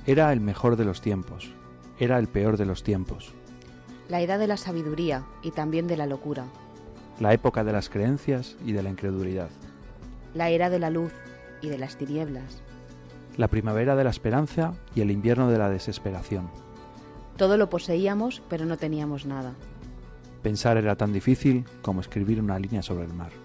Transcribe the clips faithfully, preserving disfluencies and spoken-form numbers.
Era el mejor de los tiempos, era el peor de los tiempos. La edad de la sabiduría y también de la locura. La época de las creencias y de la incredulidad. La era de la luz y de las tinieblas. La primavera de la esperanza y el invierno de la desesperación. Todo lo poseíamos, pero no teníamos nada. Pensar era tan difícil como escribir una línea sobre el mar.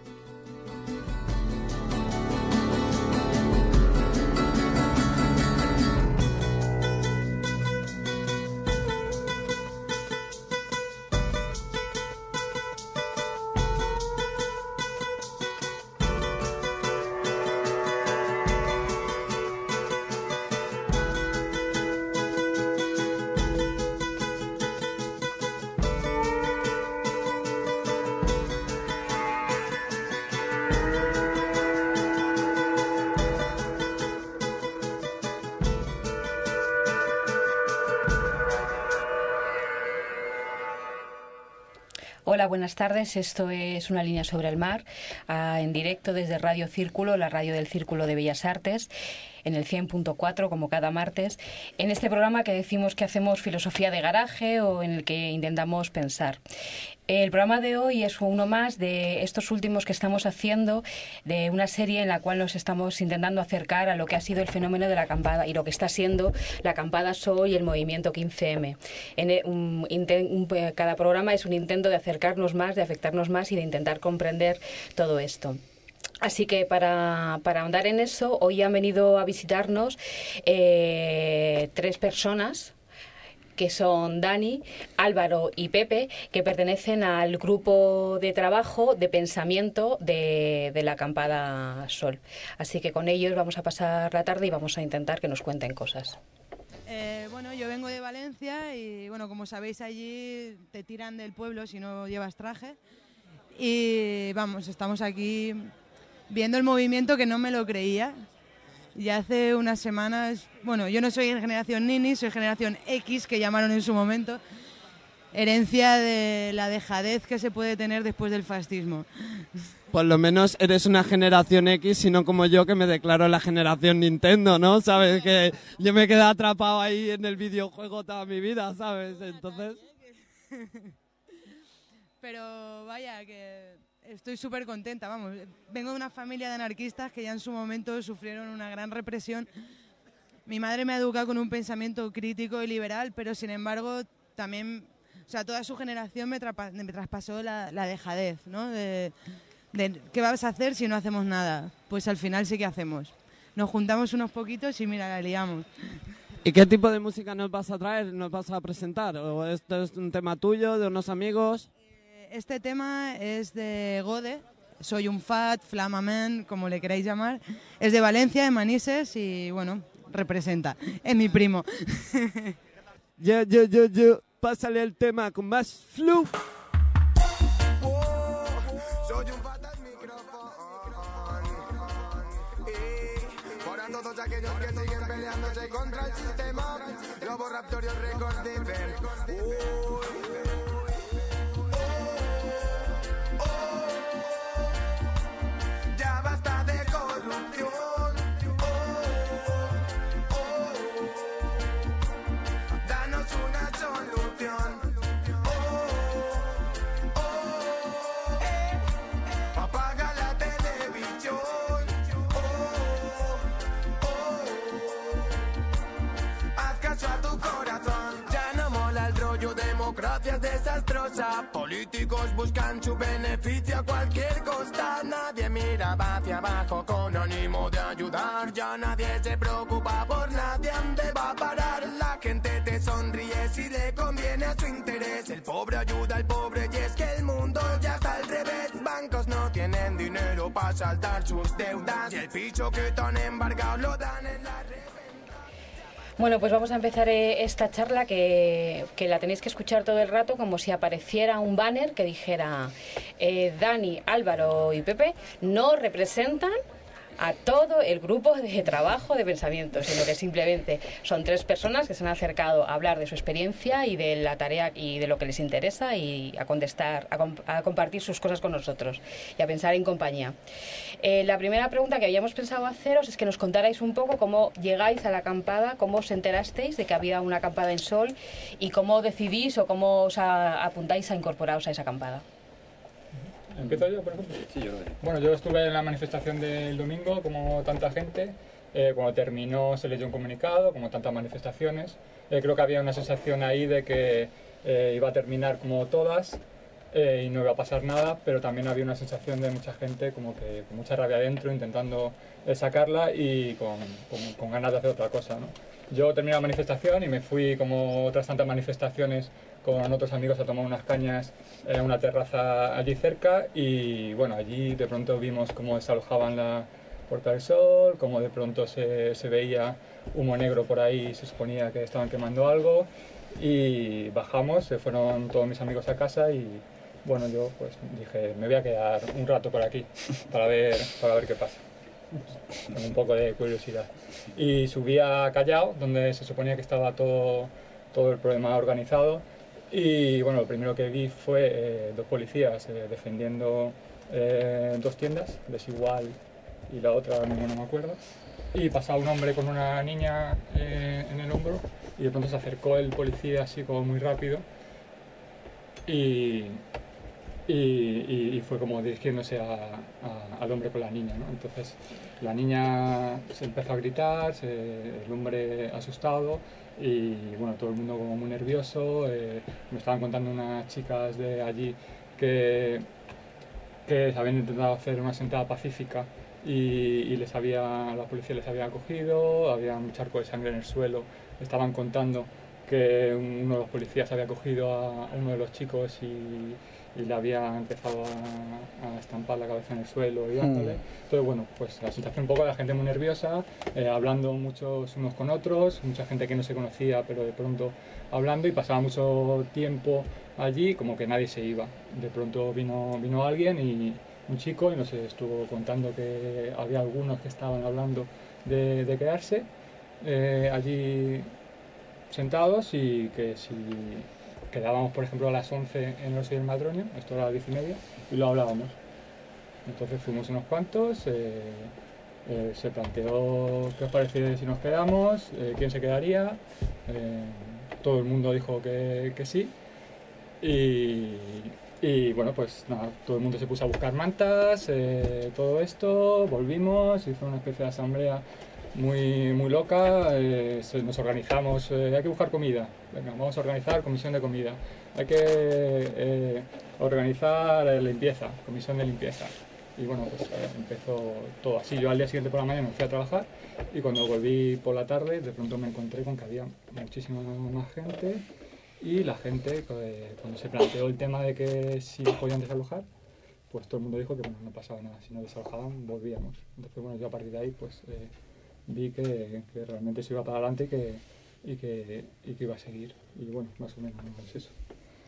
Hola, buenas tardes. Esto es Una línea sobre el mar, uh, en directo desde Radio Círculo, la radio del Círculo de Bellas Artes, en el cien punto cuatro, como cada martes, en este programa que decimos que hacemos filosofía de garaje o en el que intentamos pensar. El programa de hoy es uno más de estos últimos que estamos haciendo, de una serie en la cual nos estamos intentando acercar a lo que ha sido el fenómeno de la acampada y lo que está siendo la acampada S O y el movimiento quince eme. En el, un, un, cada programa es un intento de acercarnos más, de afectarnos más y de intentar comprender todo esto. Así que para, para ahondar en eso, hoy han venido a visitarnos eh, tres personas, que son Dani, Álvaro y Pepe, que pertenecen al grupo de trabajo de pensamiento de, de la acampada Sol. Así que con ellos vamos a pasar la tarde y vamos a intentar que nos cuenten cosas. Eh, bueno, yo vengo de Valencia y, bueno, como sabéis, allí te tiran del pueblo si no llevas traje. Y, vamos, estamos aquí viendo el movimiento que no me lo creía. Y hace unas semanas, bueno, yo no soy generación Nini, soy generación X, que llamaron en su momento, herencia de la dejadez que se puede tener después del fascismo. Por lo menos eres una generación X y no como yo, que me declaro la generación Nintendo, ¿no? ¿Sabes? Que yo me quedé atrapado ahí en el videojuego toda mi vida, ¿sabes? Entonces... Pero vaya, que... estoy súper contenta, vamos. Vengo de una familia de anarquistas que ya en su momento sufrieron una gran represión. Mi madre me ha educado con un pensamiento crítico y liberal, pero sin embargo también, o sea, toda su generación me, trapa, me traspasó la, la dejadez, ¿no? De, de ¿qué vas a hacer si no hacemos nada? Pues al final sí que hacemos. Nos juntamos unos poquitos y mira, la liamos. ¿Y qué tipo de música nos vas a traer, nos vas a presentar? ¿O esto es un tema tuyo, de unos amigos? Este tema es de Gode, Soy un Fat, Flamamen, como le queráis llamar. Es de Valencia, de Manises, y bueno, representa. Es mi primo. Yo, yo, yo, yo, pásale el tema con más flu. Soy un fat al micrófono. Y para todos aquellos que siguen peleándose contra el sistema, Lobo Raptorio Record Defense. Democracia es desastrosa, políticos buscan su beneficio a cualquier costa. Nadie mira hacia abajo con ánimo de ayudar, ya nadie se preocupa por nadie, ¿dónde va a parar? La gente te sonríe si le conviene a su interés. El pobre ayuda al pobre y es que el mundo ya está al revés. Bancos no tienen dinero para saldar sus deudas y el piso que tan embargado lo dan en la red. Bueno, pues vamos a empezar esta charla que, que la tenéis que escuchar todo el rato como si apareciera un banner que dijera eh, Dani, Álvaro y Pepe no representan a todo el grupo de trabajo de pensamiento, sino que simplemente son tres personas que se han acercado a hablar de su experiencia y de la tarea y de lo que les interesa y a contestar, a, comp a compartir sus cosas con nosotros y a pensar en compañía. Eh, la primera pregunta que habíamos pensado haceros es que nos contarais un poco cómo llegáis a la acampada, cómo os enterasteis de que había una acampada en Sol y cómo decidís o cómo os a, apuntáis a incorporaros a esa acampada. ¿Empiezo yo, por ejemplo? Sí, yo lo Bueno, yo estuve en la manifestación del domingo, como tanta gente. Eh, cuando terminó se leyó un comunicado, como tantas manifestaciones. Eh, creo que había una sensación ahí de que eh, iba a terminar como todas eh, y no iba a pasar nada, pero también había una sensación de mucha gente como que con mucha rabia adentro, intentando eh, sacarla y con, con, con ganas de hacer otra cosa, ¿no? Yo terminé la manifestación y me fui, como otras tantas manifestaciones, con otros amigos a tomar unas cañas en una terraza allí cerca y bueno, allí de pronto vimos cómo desalojaban la Puerta del Sol, cómo de pronto se, se veía humo negro por ahí, se suponía que estaban quemando algo y bajamos, se fueron todos mis amigos a casa y bueno, yo pues dije, me voy a quedar un rato por aquí para ver, para ver qué pasa. Con un poco de curiosidad. Y subí a Callao, donde se suponía que estaba todo, todo el problema organizado. Y bueno, lo primero que vi fue eh, dos policías eh, defendiendo eh, dos tiendas, Desigual y la otra, ahora mismo no me acuerdo. Y pasaba un hombre con una niña eh, en el hombro y de pronto se acercó el policía así como muy rápido y, y, y, y fue como dirigiéndose a, a, al hombre con la niña, ¿no? Entonces la niña se empezó a gritar, se, el hombre asustado y bueno, todo el mundo como muy nervioso. Eh, me estaban contando unas chicas de allí que, que habían intentado hacer una sentada pacífica y, y les había, la policía les había cogido, había un charco de sangre en el suelo. Estaban contando que uno de los policías había cogido a uno de los chicos y, y le había empezado a, a estampar la cabeza en el suelo y dándole. Entonces, bueno, pues la sensación un poco de la gente muy nerviosa, eh, hablando muchos unos con otros, mucha gente que no se conocía, pero de pronto hablando y pasaba mucho tiempo allí como que nadie se iba. De pronto vino, vino alguien y un chico y nos estuvo contando que había algunos que estaban hablando de, de quedarse eh, allí sentados y que si quedábamos, por ejemplo, a las once en el Oso y el Madroño, esto era a las diez y media, y lo hablábamos. Entonces fuimos unos cuantos, eh, eh, se planteó qué os parece si nos quedamos, eh, quién se quedaría, eh, todo el mundo dijo que, que sí, y, y bueno, pues nada, todo el mundo se puso a buscar mantas, eh, todo esto, volvimos, hizo una especie de asamblea muy, muy loca, eh, se, nos organizamos, eh, hay que buscar comida, venga, vamos a organizar comisión de comida, hay que eh, organizar eh, limpieza, comisión de limpieza. Y bueno, pues eh, empezó todo así. Yo al día siguiente por la mañana me fui a trabajar y cuando volví por la tarde de pronto me encontré con que había muchísima más gente y la gente, eh, cuando se planteó el tema de que si podían desalojar, pues todo el mundo dijo que bueno, no pasaba nada, si no desalojaban volvíamos. Entonces bueno, yo a partir de ahí pues eh, vi que, que realmente se iba para adelante y que, y, que, y que iba a seguir. Y bueno, más o menos es eso.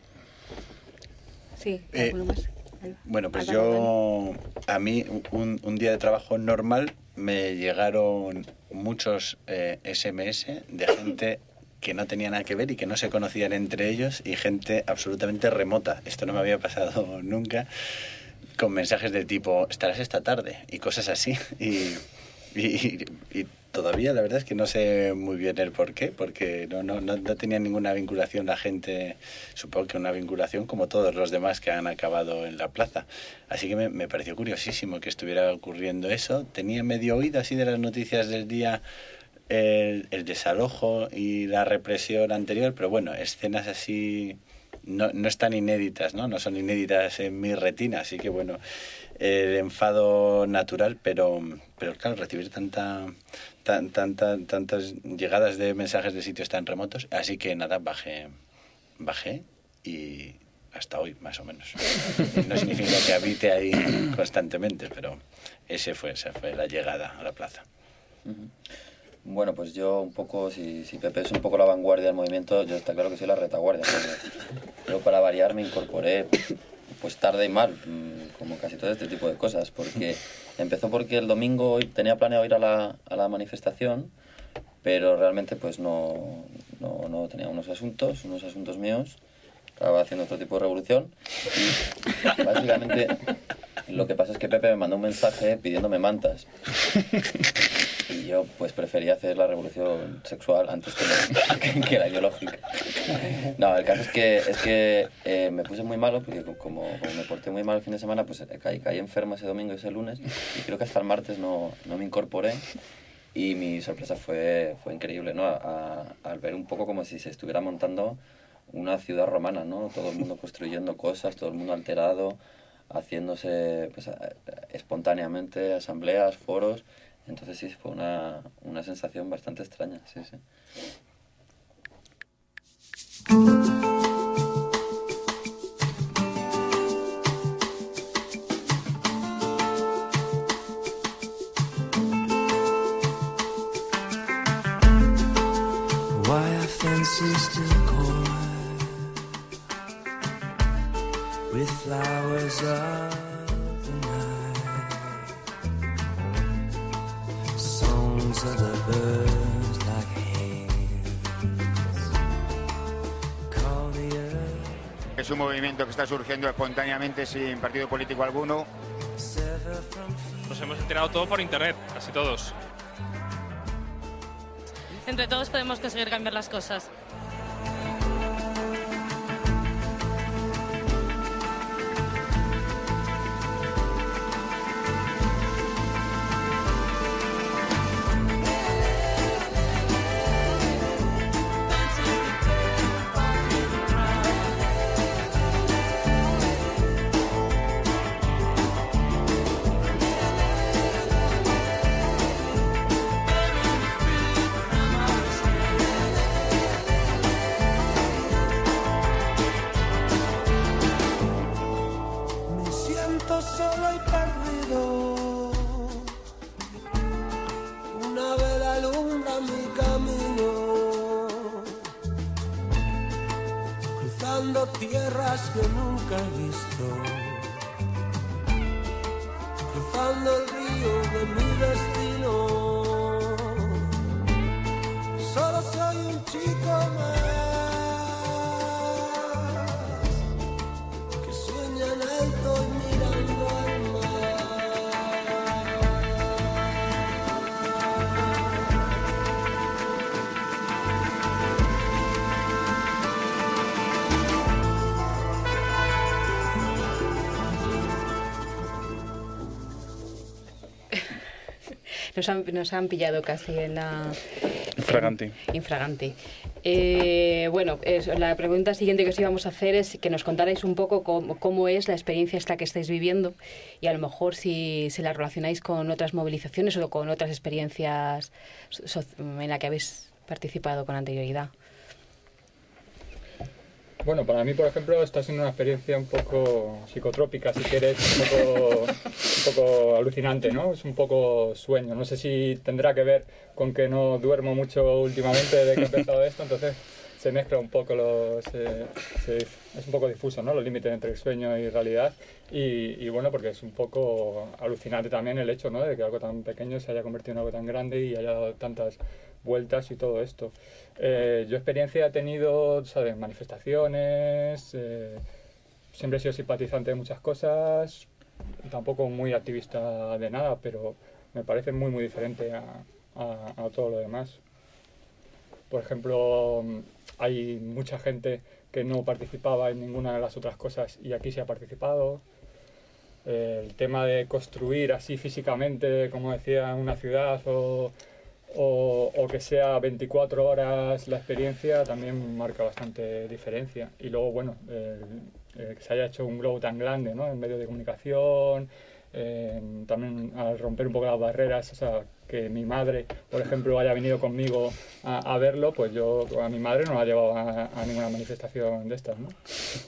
Sí, eh, ¿alguno más? Bueno, pues yo, a mí, un, un día de trabajo normal me llegaron muchos eh, ese eme ese de gente que no tenía nada que ver y que no se conocían entre ellos y gente absolutamente remota. Esto no me había pasado nunca, con mensajes del tipo, estarás esta tarde y cosas así. Y, y, y todavía la verdad es que no sé muy bien el por qué, porque no, no, no, no tenía ninguna vinculación la gente, supongo que una vinculación como todos los demás que han acabado en la plaza. Así que me, me pareció curiosísimo que estuviera ocurriendo eso. Tenía medio oído así de las noticias del día el, el desalojo y la represión anterior, pero bueno, escenas así no, no están inéditas, ¿no? No son inéditas en mi retina, así que bueno, el enfado natural, pero, pero claro, recibir tanta... Tan, tan, tan, tantas llegadas de mensajes de sitios tan remotos, así que nada, bajé, bajé y hasta hoy, más o menos. No significa que habite ahí constantemente, pero ese fue, esa fue la llegada a la plaza. Bueno, pues yo un poco, si, si Pepe es un poco la vanguardia del movimiento, yo está claro que soy la retaguardia. Yo para variar me incorporé pues tarde y mal, como casi todo este tipo de cosas, porque Empezó porque el domingo tenía planeado ir a la, a la manifestación, pero realmente pues no, no, no tenía unos asuntos, unos asuntos míos. Estaba haciendo otro tipo de revolución y básicamente lo que pasa es que Pepe me mandó un mensaje pidiéndome mantas y yo pues prefería hacer la revolución sexual antes que la, que, que la ideológica. No, el caso es que, es que eh, me puse muy malo porque como, como me porté muy mal el fin de semana pues caí, caí enferma ese domingo y ese lunes y creo que hasta el martes no, no me incorporé. Y mi sorpresa fue, fue increíble, ¿no? A, a, al ver un poco como si se estuviera montando una ciudad romana, ¿no? Todo el mundo construyendo cosas, todo el mundo alterado, haciéndose pues, espontáneamente asambleas, foros. Entonces sí, fue una, una sensación bastante extraña, sí, sí. With flowers of the night, songs of the birds like hands, call the earth. Es un movimiento que está surgiendo espontáneamente sin partido político alguno. Nos hemos enterado todo por internet, casi todos. Entre todos podemos conseguir cambiar las cosas. Solo y perdido, una vela alumbra mi camino, cruzando tierras que nunca he visto, cruzando el río de mi destino. Solo soy un chico más que sueña en alto y mirando al Nos han, nos han pillado casi en la... Infraganti. Infraganti. Eh, bueno, es, la pregunta siguiente que os íbamos a hacer es que nos contarais un poco cómo, cómo es la experiencia esta que estáis viviendo y a lo mejor si, si la relacionáis con otras movilizaciones o con otras experiencias so, en las que habéis participado con anterioridad. Bueno, para mí, por ejemplo, está siendo una experiencia un poco psicotrópica, si quieres, un poco, un poco alucinante, ¿no? Es un poco sueño. No sé si tendrá que ver con que no duermo mucho últimamente desde que he empezado esto, entonces se mezcla un poco los... Eh, se, es un poco difuso, ¿no? Los límites entre el sueño y realidad. Y, y bueno, porque es un poco alucinante también el hecho, ¿no? De que algo tan pequeño se haya convertido en algo tan grande y haya dado tantas vueltas y todo esto. Eh, yo experiencia he tenido, ¿sabes? Manifestaciones, eh, siempre he sido simpatizante de muchas cosas, tampoco muy activista de nada, pero me parece muy muy diferente a, a, a todo lo demás. Por ejemplo, hay mucha gente que no participaba en ninguna de las otras cosas y aquí se ha participado. Eh, el tema de construir así físicamente, como decía, una ciudad o... O, o que sea veinticuatro horas la experiencia también marca bastante diferencia. Y luego, bueno, eh, eh, que se haya hecho un globo tan grande, ¿no? En medios de comunicación, eh, también al romper un poco las barreras, o sea, que mi madre, por ejemplo, haya venido conmigo a, a verlo, pues yo a mi madre no la he llevado a, a ninguna manifestación de estas, ¿no?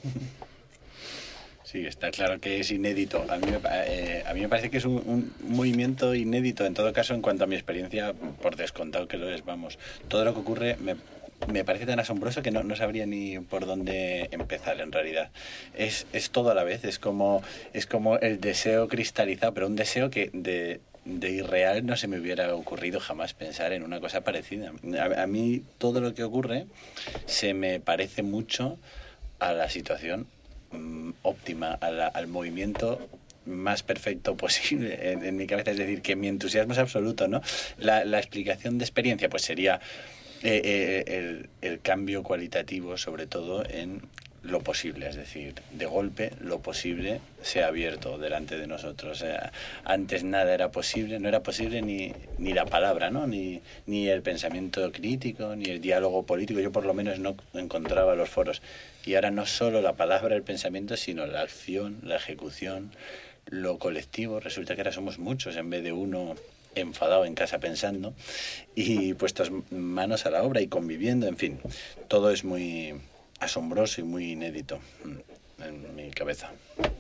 Sí, está claro que es inédito. A mí me, eh, a mí me parece que es un, un movimiento inédito, en todo caso, en cuanto a mi experiencia, por descontado que lo es, vamos. Todo lo que ocurre me, me parece tan asombroso que no, no sabría ni por dónde empezar en realidad. Es, es todo a la vez, es como, es como el deseo cristalizado, pero un deseo que de, de irreal no se me hubiera ocurrido jamás pensar en una cosa parecida. A, a mí todo lo que ocurre se me parece mucho a la situación mm, óptima, a la, al movimiento más perfecto posible en, en mi cabeza. Es decir, que mi entusiasmo es absoluto, ¿no? La, la explicación de experiencia pues sería eh, eh, el, el cambio cualitativo, sobre todo en lo posible, es decir, de golpe lo posible se ha abierto delante de nosotros. O sea, antes nada era posible, no era posible ni, ni la palabra, ¿no? Ni, ni el pensamiento crítico, ni el diálogo político. Yo por lo menos no encontraba los foros. Y ahora no solo la palabra, el pensamiento, sino la acción, la ejecución, lo colectivo. Resulta que ahora somos muchos en vez de uno enfadado en casa pensando y puestos manos a la obra y conviviendo, en fin, todo es muy asombroso y muy inédito en mi cabeza.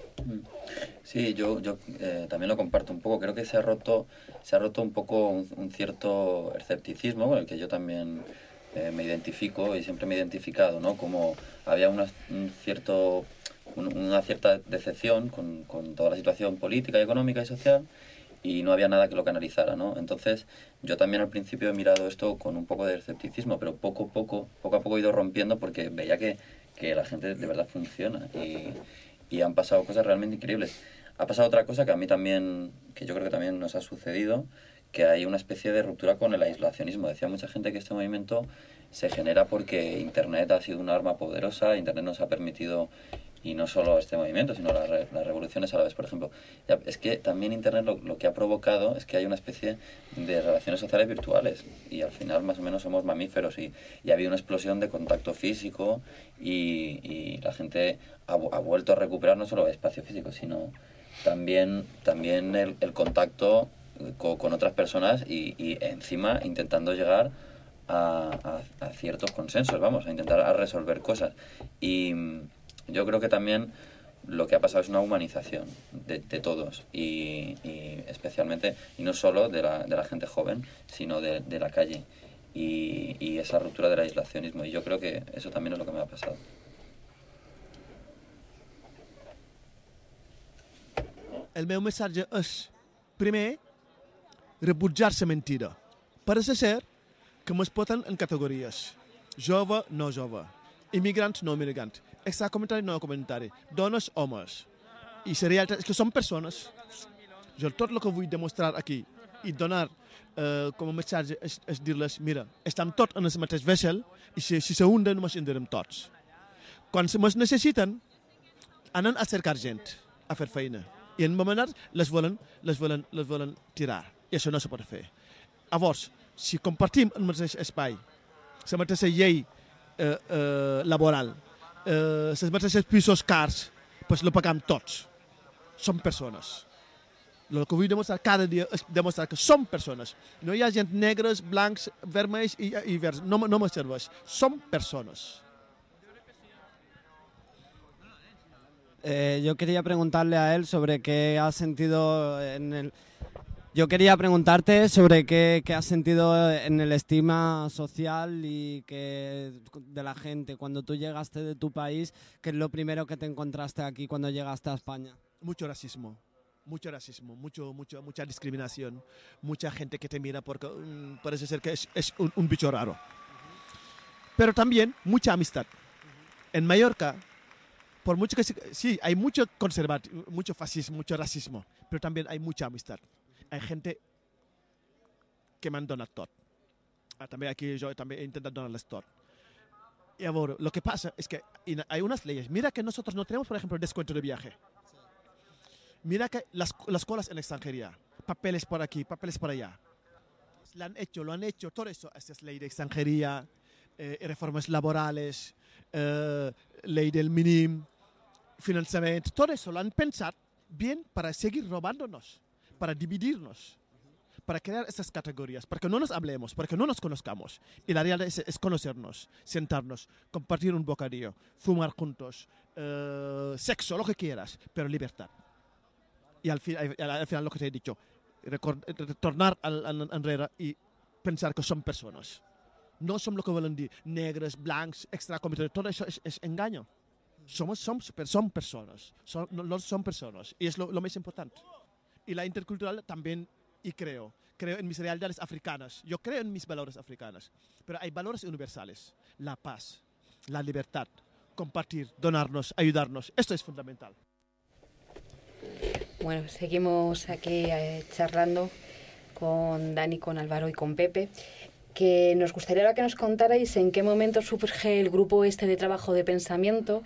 Sí, yo, yo eh, también lo comparto un poco. Creo que se ha roto, se ha roto un poco un, un cierto escepticismo con el que yo también eh, me identifico y siempre me he identificado, ¿no? Como había una, un cierto, un, una cierta decepción con, con toda la situación política, económica y social, y no había nada que lo canalizara, ¿no? Entonces, yo también al principio he mirado esto con un poco de escepticismo, pero poco a poco, poco a poco he ido rompiendo porque veía que, que la gente de verdad funciona y, y han pasado cosas realmente increíbles. Ha pasado otra cosa que a mí también, que yo creo que también nos ha sucedido, que hay una especie de ruptura con el aislacionismo. Decía mucha gente que este movimiento se genera porque Internet ha sido un arma poderosa, Internet nos ha permitido, y no solo este movimiento, sino las, re, las revoluciones árabes, por ejemplo. Ya, es que también Internet lo, lo que ha provocado es que hay una especie de relaciones sociales virtuales y al final más o menos somos mamíferos y, y ha habido una explosión de contacto físico y, y la gente ha, ha vuelto a recuperar no solo el espacio físico, sino también, también el, el contacto con, con otras personas y, y encima intentando llegar a, a, a ciertos consensos, vamos, a intentar a resolver cosas. Y yo creo que también lo que ha pasado es una humanización de, de todos y, y especialmente, y no solo de la, de la gente joven, sino de, de la calle y, y esa ruptura del aislacionismo. Y yo creo que eso también es lo que me ha pasado. El meu missatge és, primer, rebutjar la mentira. Parece ser que ens posen en categories. Jove, no jove. Immigrants, no immigrants. Extracomunitari, no comunitari. Dones, homes. I la realitat és que són persones. Jo tot el que vull demostrar aquí i donar eh, com a missatge és, és dir-les, mira, estem tots en el mateix vaixell i si, si se hunden ens hundirem tots. Quan ens necessiten, anen a cercar gent, a fer feina. I en moment les volen, les volen, les volen tirar. I això no se pot fer. Llavors, si compartim el mateix espai, la mateixa llei eh, eh, laboral, eh, els mateixos pisos cars, doncs lo pagam tots. Som persones. El que vull demostrar cada dia és demostrar que som persones. No hi ha gent negres, blancs, vermells i, i verds. No, no me serveix. Som persones. Eh, yo quería preguntarle a él sobre qué ha sentido en el... Yo quería preguntarte sobre qué, qué has sentido en el estigma social y que de la gente cuando tú llegaste de tu país, ¿qué es lo primero que te encontraste aquí cuando llegaste a España? Mucho racismo, mucho racismo, mucho, mucho, mucha discriminación, mucha gente que te mira porque um, parece ser que es, es un, un bicho raro. Pero también mucha amistad. En Mallorca, por mucho que sí, hay mucho conservatismo, mucho fascismo, mucho racismo, pero también hay mucha amistad. Hay gente que m'han donat tot. Ah, també aquí jo també he intentat donar-les tot. Y ahora, lo que pasa es que hay unas leyes. Mira que nosotros no tenemos, por ejemplo, descuento de viaje. Mira que las, las colas en extranjería, papeles por aquí, papeles por allá. Lo han hecho, lo han hecho, todo eso. Esta es ley de extranjería, eh, reformas laborales, eh, ley del mínimo, financiamiento, todo eso lo han pensado bien para seguir robándonos, para dividirnos, para crear estas categorías, para que no nos hablemos, para que no nos conozcamos. Y la realidad es, es conocernos, sentarnos, compartir un bocadillo, fumar juntos, eh, sexo, lo que quieras, pero libertad. Y al, fin, al, al final lo que te he dicho, retornar al, al enrere y pensar que son personas. No somos lo que vuelven decir, negros, blancos, extracomunitarios, todo eso es, es engaño. Somos, son, son personas, son, no son personas, y es lo, lo más importante. Y la intercultural también, y creo, creo en mis realidades africanas, yo creo en mis valores africanos, pero hay valores universales, la paz, la libertad, compartir, donarnos, ayudarnos, esto es fundamental. Bueno, seguimos aquí eh, charlando con Dani, con Álvaro y con Pepe, que nos gustaría ahora que nos contarais en qué momento surge el grupo este de trabajo de pensamiento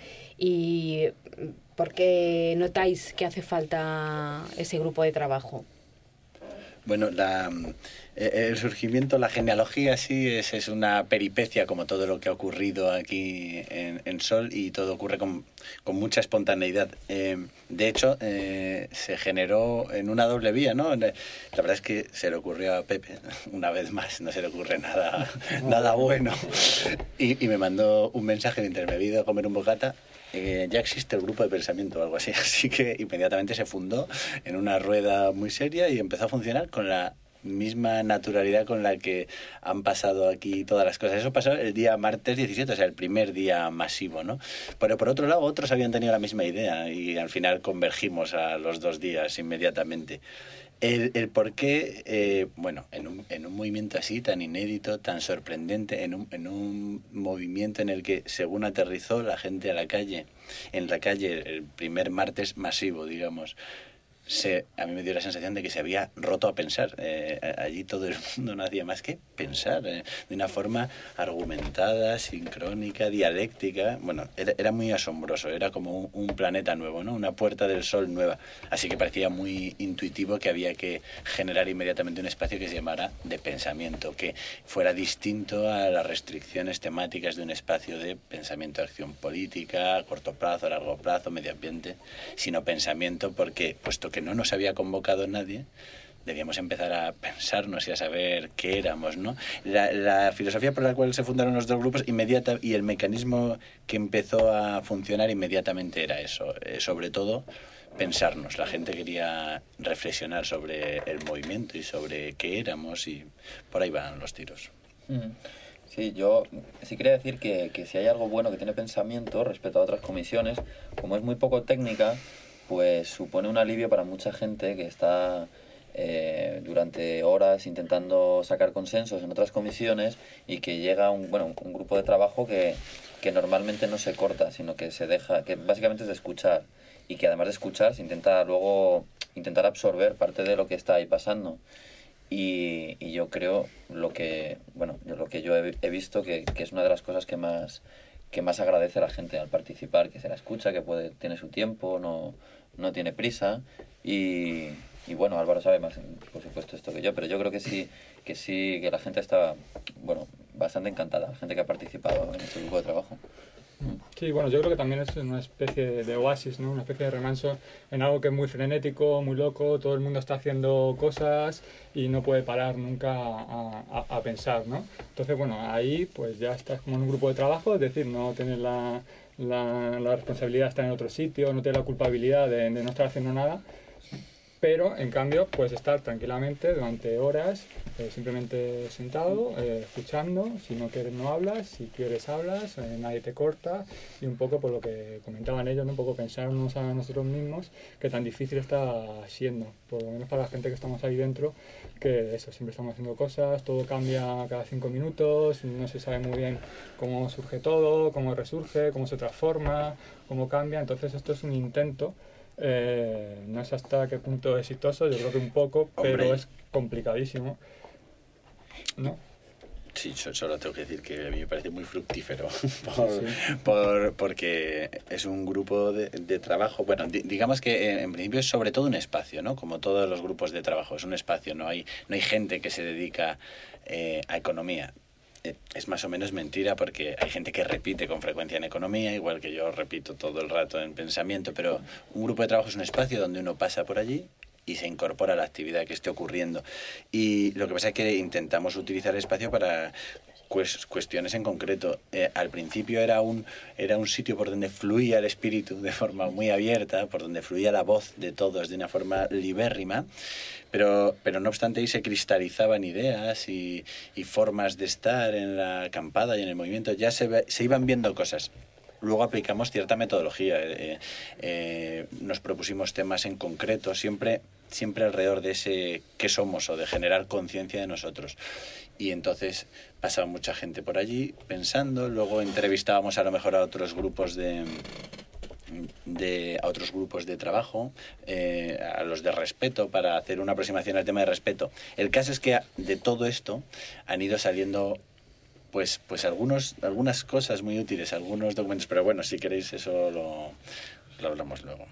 y por qué notáis que hace falta ese grupo de trabajo. Bueno, la, el surgimiento, la genealogía sí es, es una peripecia como todo lo que ha ocurrido aquí en, en Sol, y todo ocurre con, con mucha espontaneidad. Eh, de hecho, eh, se generó en una doble vía, ¿no? La verdad es que se le ocurrió a Pepe, una vez más, no se le ocurre nada, nada bueno. Y, y me mandó un mensaje mientras me había ido a comer un bocata. Eh, ya existe el grupo de pensamiento o algo así, así que inmediatamente se fundó en una rueda muy seria y empezó a funcionar con la misma naturalidad con la que han pasado aquí todas las cosas. Eso pasó el día martes diecisiete, o sea, el primer día masivo, ¿no? Pero por otro lado, otros habían tenido la misma idea y al final convergimos a los dos días inmediatamente. El, el por qué, eh, bueno, en un, en un movimiento así, tan inédito, tan sorprendente, en un, en un movimiento en el que, según aterrizó la gente a la calle, en la calle el primer martes masivo, digamos, se, a mí me dio la sensación de que se había roto a pensar. Eh, allí todo el mundo no hacía más que pensar, eh, de una forma argumentada, sincrónica, dialéctica. Bueno, era, era muy asombroso, era como un, un planeta nuevo, ¿no? Una puerta del sol nueva. Así que parecía muy intuitivo que había que generar inmediatamente un espacio que se llamara de pensamiento, que fuera distinto a las restricciones temáticas de un espacio de pensamiento de acción política, a corto plazo, a largo plazo, medio ambiente, sino pensamiento porque, puesto que no nos había convocado nadie, debíamos empezar a pensarnos y a saber qué éramos, ¿no? La, la filosofía por la cual se fundaron los dos grupos inmediata y el mecanismo que empezó a funcionar inmediatamente era eso, eh, sobre todo pensarnos. La gente quería reflexionar sobre el movimiento y sobre qué éramos, y por ahí van los tiros. Sí, yo sí quería decir que, que si hay algo bueno que tiene pensamiento respecto a otras comisiones, como es muy poco técnica, pues supone un alivio para mucha gente que está eh, durante horas intentando sacar consensos en otras comisiones y que llega un, bueno, un grupo de trabajo que, que normalmente no se corta, sino que se deja, que básicamente es de escuchar, y que además de escuchar se intenta luego intentar absorber parte de lo que está ahí pasando. Y, y yo creo lo que, bueno, lo que yo he, he visto que, que es una de las cosas que más... que más agradece a la gente al participar, que se la escucha, que puede tiene su tiempo, no, no tiene prisa, y, y bueno, Álvaro sabe más, por supuesto, esto que yo, pero yo creo que sí, que sí, que la gente está, bueno, bastante encantada, la gente que ha participado en este grupo de trabajo. Sí, bueno, yo creo que también es una especie de oasis, ¿no? Una especie de remanso en algo que es muy frenético, muy loco, todo el mundo está haciendo cosas y no puede parar nunca a, a, a pensar, ¿no? Entonces, bueno, ahí pues ya estás como en un grupo de trabajo, es decir, no tienes la, la, la responsabilidad de estar en otro sitio, no tienes la culpabilidad de, de no estar haciendo nada, pero en cambio puedes estar tranquilamente durante horas eh, simplemente sentado, eh, escuchando. Si no quieres no hablas, si quieres hablas, eh, nadie te corta, y un poco por lo que comentaban ellos, ¿no? Un poco pensarnos a nosotros mismos que tan difícil está siendo, por lo menos para la gente que estamos ahí dentro, que eso, siempre estamos haciendo cosas, todo cambia cada cinco minutos, no se sabe muy bien cómo surge todo, cómo resurge, cómo se transforma, cómo cambia. Entonces esto es un intento. Eh, no sé hasta qué punto exitoso, yo creo que un poco, pero Hombre. es complicadísimo, ¿no? Sí, yo solo tengo que decir que a mí me parece muy fructífero por, sí. por, porque es un grupo de, de trabajo, bueno, di, digamos que en, en principio es sobre todo un espacio, ¿no? Como todos los grupos de trabajo, es un espacio, no hay, no hay gente que se dedica eh, a economía. Es más o menos mentira, porque hay gente que repite con frecuencia en economía, igual que yo repito todo el rato en pensamiento, pero un grupo de trabajo es un espacio donde uno pasa por allí y se incorpora a la actividad que esté ocurriendo. Y lo que pasa es que intentamos utilizar el espacio para cuestiones en concreto. Eh, al principio era un, era un sitio por donde fluía el espíritu de forma muy abierta, por donde fluía la voz de todos de una forma libérrima, pero, pero no obstante ahí se cristalizaban ideas y, y formas de estar en la acampada y en el movimiento. Ya se, se iban viendo cosas. Luego aplicamos cierta metodología. Eh, eh, nos propusimos temas en concreto, siempre, siempre alrededor de ese qué somos o de generar conciencia de nosotros. Y entonces pasaba mucha gente por allí pensando, luego entrevistábamos a lo mejor a otros grupos de, de a otros grupos de trabajo, eh, a los de respeto, para hacer una aproximación al tema de respeto. El caso es que de todo esto han ido saliendo pues pues algunos algunas cosas muy útiles, algunos documentos, pero bueno, si queréis eso lo, lo hablamos luego.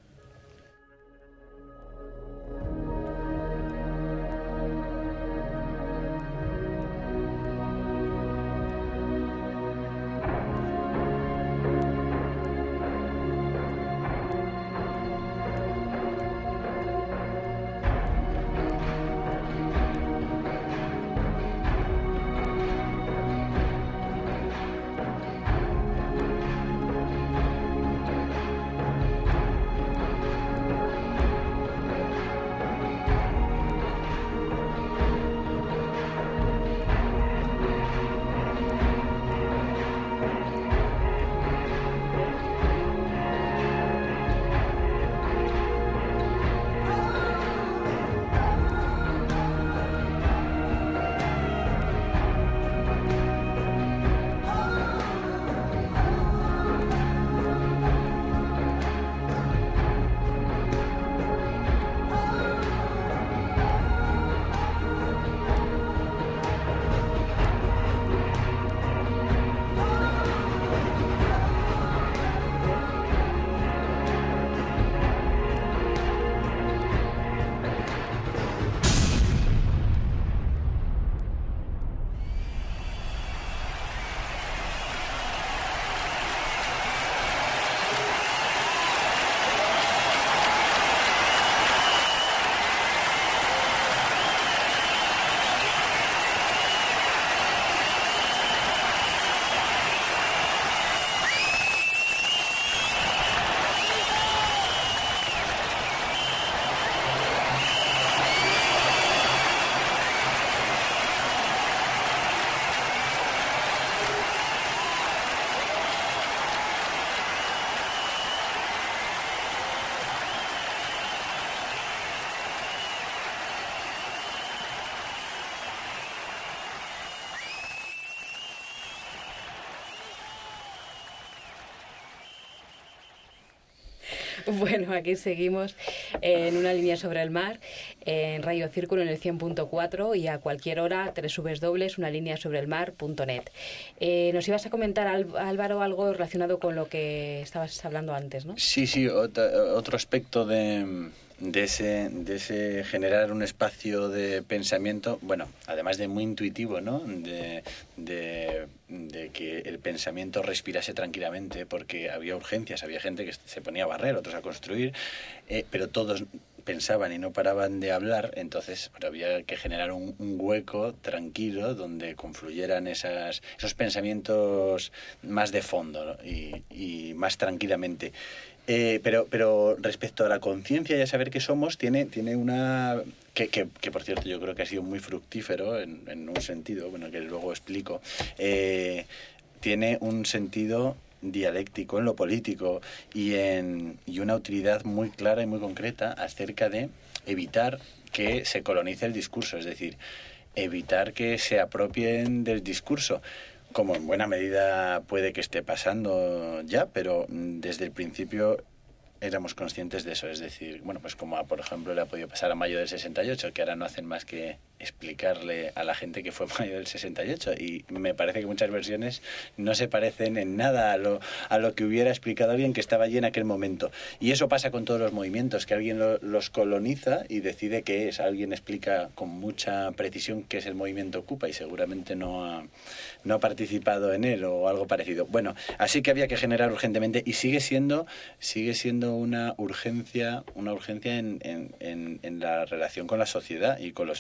Bueno, aquí seguimos en una línea sobre el mar, en Radio Círculo en el cien punto cuatro y a cualquier hora doble u doble u doble u punto una línea sobre el mar punto net. Eh, nos ibas a comentar, Álvaro, algo relacionado con lo que estabas hablando antes, ¿no? Sí, sí, otro, otro aspecto de, de, ese, de ese generar un espacio de pensamiento, bueno, además de muy intuitivo, ¿no? De, de, de que el pensamiento respirase tranquilamente, porque había urgencias, había gente que se ponía a barrer, otros a construir, eh, pero todos pensaban y no paraban de hablar, entonces bueno, había que generar un, un hueco tranquilo donde confluyeran esas, esos pensamientos más de fondo, ¿no? y, y más tranquilamente. Eh, pero, pero respecto a la conciencia y a saber qué somos, tiene, tiene una... Que, que, que, por cierto, yo creo que ha sido muy fructífero en, en un sentido, bueno, que luego explico. Eh, tiene un sentido dialéctico en lo político y, en, y una utilidad muy clara y muy concreta acerca de evitar que se colonice el discurso, es decir, evitar que se apropien del discurso, como en buena medida puede que esté pasando ya, pero desde el principio éramos conscientes de eso, es decir, bueno, pues como a, por ejemplo le ha podido pasar a Mayo del sesenta y ocho, que ahora no hacen más que explicarle a la gente que fue Mayo del sesenta y ocho, y me parece que muchas versiones no se parecen en nada a lo, a lo que hubiera explicado alguien que estaba allí en aquel momento. Y eso pasa con todos los movimientos, que alguien lo, los coloniza y decide qué es, alguien explica con mucha precisión qué es el movimiento Ocupa y seguramente no ha, no ha participado en él o algo parecido. Bueno, así que había que generar urgentemente y sigue siendo, sigue siendo una urgencia, una urgencia en, en, en, en la relación con la sociedad y con los medios.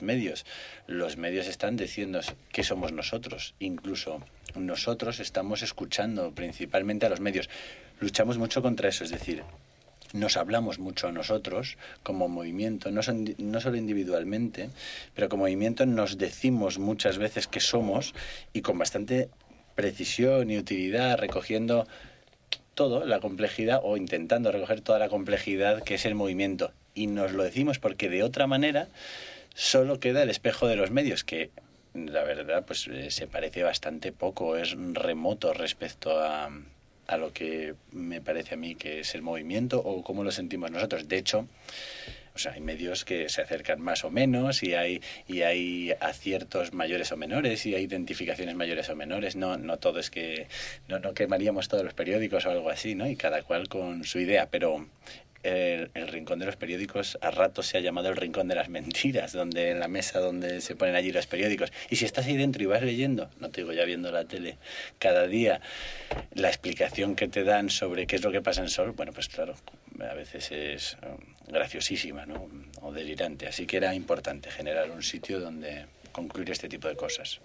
los medios están diciendo qué somos nosotros. Incluso nosotros estamos escuchando principalmente a los medios. Luchamos mucho contra eso, es decir, nos hablamos mucho a nosotros como movimiento, no, son, no solo individualmente, pero como movimiento nos decimos muchas veces que somos, y con bastante precisión y utilidad, recogiendo todo, la complejidad, o intentando recoger toda la complejidad que es el movimiento. Y nos lo decimos porque de otra manera solo queda el espejo de los medios, que la verdad pues eh, se parece bastante poco, es remoto respecto a, a lo que me parece a mí que es el movimiento o cómo lo sentimos nosotros. De hecho, o sea, hay medios que se acercan más o menos, y hay y hay aciertos mayores o menores, y hay identificaciones mayores o menores. No no todo es que no, no quemaríamos todos los periódicos o algo así, ¿no? Y cada cual con su idea, pero el, el rincón de los periódicos a ratos se ha llamado el rincón de las mentiras, donde en la mesa donde se ponen allí los periódicos. Y si estás ahí dentro y vas leyendo, no te digo ya viendo la tele cada día, la explicación que te dan sobre qué es lo que pasa en Sol, bueno, pues claro, a veces es um, graciosísima, ¿no? O delirante. Así que era importante generar un sitio donde concluir este tipo de cosas.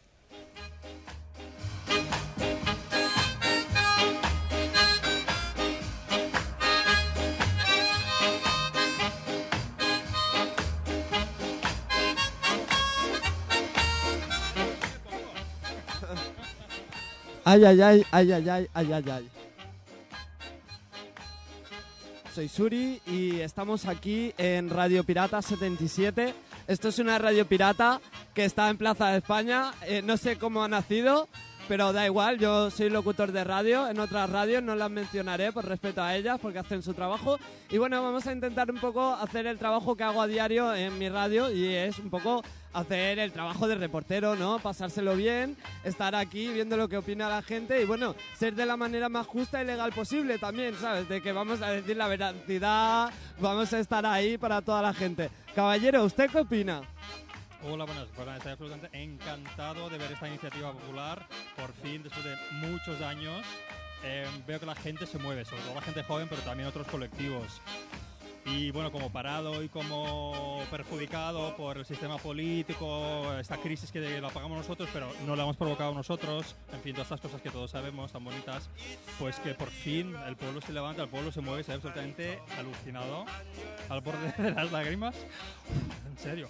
Ay, ay, ay, ay, ay, ay, ay, ay, ay. Soy Suri y estamos aquí en Radio Pirata setenta y siete. Esto es una radio pirata que está en Plaza de España. Eh, no sé cómo ha nacido, pero da igual. Yo soy locutor de radio en otras radios, no las mencionaré por respeto a ellas porque hacen su trabajo. Y bueno, vamos a intentar un poco hacer el trabajo que hago a diario en mi radio, y es un poco hacer el trabajo de reportero, ¿no? Pasárselo bien, estar aquí viendo lo que opina la gente y, bueno, ser de la manera más justa y legal posible también, ¿sabes? De que vamos a decir la veracidad, vamos a estar ahí para toda la gente. Caballero, ¿usted qué opina? Hola, buenas. Bueno, estoy absolutamente encantado de ver esta iniciativa popular. Por fin, después de muchos años, eh, veo que la gente se mueve, sobre todo la gente joven, pero también otros colectivos. Y bueno, como parado y como perjudicado por el sistema político, esta crisis que la pagamos nosotros, pero no la hemos provocado nosotros, en fin, todas estas cosas que todos sabemos, tan bonitas, pues que por fin el pueblo se levanta, el pueblo se mueve, se ve absolutamente alucinado, al borde de las lágrimas, en serio.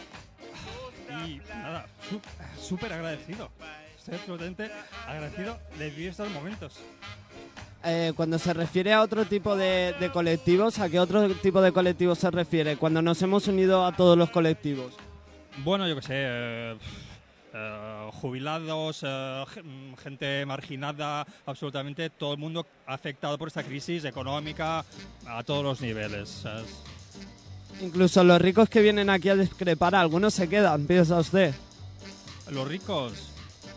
Y nada, súper agradecido, estoy absolutamente agradecido de vivir estos momentos. Eh, cuando se refiere a otro tipo de, de colectivos, ¿a qué otro tipo de colectivos se refiere? Cuando nos hemos unido a todos los colectivos. Bueno, yo qué sé, eh, eh, jubilados, eh, gente marginada, absolutamente todo el mundo afectado por esta crisis económica a todos los niveles, ¿sabes? Incluso los ricos que vienen aquí a discrepar, algunos se quedan, piensa usted. Los ricos...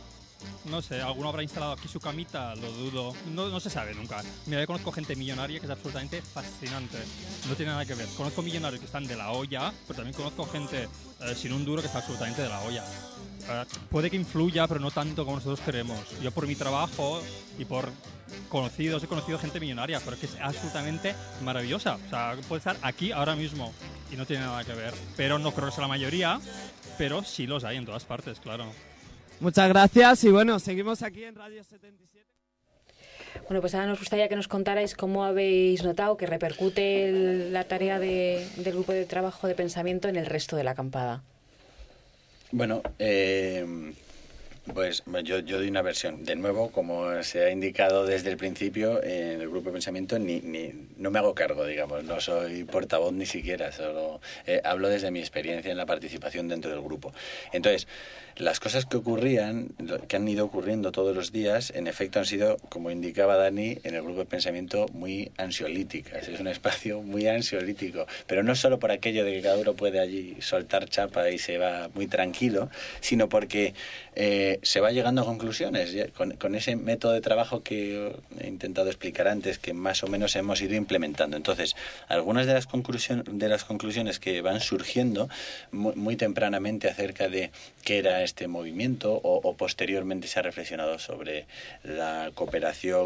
No sé, alguno habrá instalado aquí su camita, lo dudo. No, no se sabe nunca. Mira, yo conozco gente millonaria que es absolutamente fascinante. No tiene nada que ver. Conozco millonarios que están de la olla, pero también conozco gente eh, sin un duro que está absolutamente de la olla. Eh, puede que influya, pero no tanto como nosotros queremos. Yo por mi trabajo y por conocidos he conocido gente millonaria, pero es que es absolutamente maravillosa. O sea, puede estar aquí ahora mismo y no tiene nada que ver. Pero no creo que sea la mayoría, pero sí los hay en todas partes, claro. Muchas gracias y bueno, seguimos aquí en Radio setenta y siete. Bueno, pues ahora nos gustaría que nos contarais cómo habéis notado que repercute el, la tarea de, del grupo de trabajo de pensamiento en el resto de la acampada. Bueno, eh, pues yo, yo doy una versión. De nuevo, como se ha indicado desde el principio, eh, en el grupo de pensamiento ni, ni, no me hago cargo, digamos, no soy portavoz ni siquiera, solo eh, hablo desde mi experiencia en la participación dentro del grupo. Entonces, las cosas que ocurrían, que han ido ocurriendo todos los días, en efecto han sido, como indicaba Dani, en el grupo de pensamiento muy ansiolíticas. Es un espacio muy ansiolítico, pero no solo por aquello de que cada uno puede allí soltar chapa y se va muy tranquilo, sino porque eh, se va llegando a conclusiones con, con ese método de trabajo que he intentado explicar antes, que más o menos hemos ido implementando. Entonces, algunas de las, conclusión, de las conclusiones que van surgiendo muy, muy tempranamente acerca de qué era este movimiento, o, o posteriormente se ha reflexionado sobre la cooperación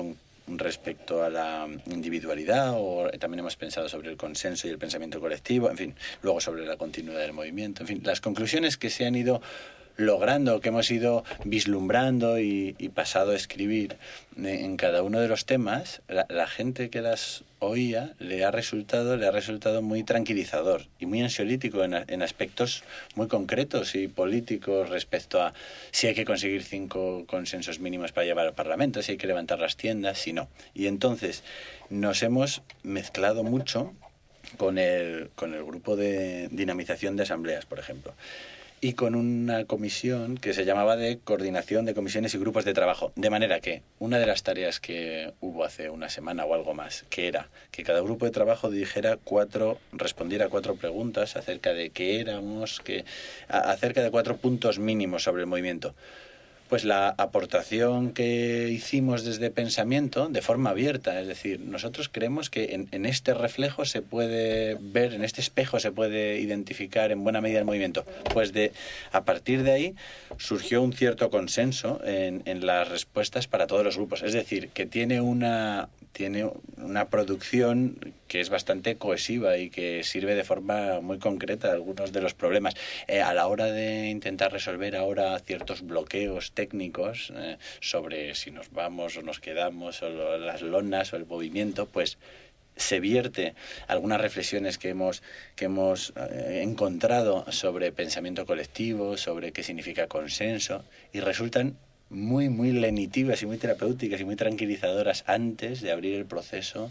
respecto a la individualidad, o también hemos pensado sobre el consenso y el pensamiento colectivo, en fin, luego sobre la continuidad del movimiento, en fin, las conclusiones que se han ido logrando, que hemos ido vislumbrando y, y pasado a escribir en cada uno de los temas, la, la gente que las oía le ha resultado le ha resultado muy tranquilizador y muy ansiolítico en, en aspectos muy concretos y políticos respecto a si hay que conseguir cinco consensos mínimos para llevar al Parlamento, si hay que levantar las tiendas, si no. Y entonces nos hemos mezclado mucho con el, con el grupo de dinamización de asambleas, por ejemplo, y con una comisión que se llamaba de coordinación de comisiones y grupos de trabajo. De manera que una de las tareas que hubo hace una semana o algo más, que era que cada grupo de trabajo dijera cuatro, respondiera cuatro preguntas acerca de qué éramos, que, a, acerca de cuatro puntos mínimos sobre el movimiento. Pues la aportación que hicimos desde pensamiento, de forma abierta, es decir, nosotros creemos que en, en este reflejo se puede ver, en este espejo se puede identificar en buena medida el movimiento. Pues de a partir de ahí surgió un cierto consenso en, en las respuestas para todos los grupos. Es decir, que tiene una, tiene una producción que es bastante cohesiva y que sirve de forma muy concreta a algunos de los problemas. Eh, a la hora de intentar resolver ahora ciertos bloqueos técnicos eh, sobre si nos vamos o nos quedamos, o lo, las lonas o el movimiento, pues se vierte algunas reflexiones que hemos, que hemos eh, encontrado sobre pensamiento colectivo, sobre qué significa consenso, y resultan muy, muy lenitivas y muy terapéuticas y muy tranquilizadoras antes de abrir el proceso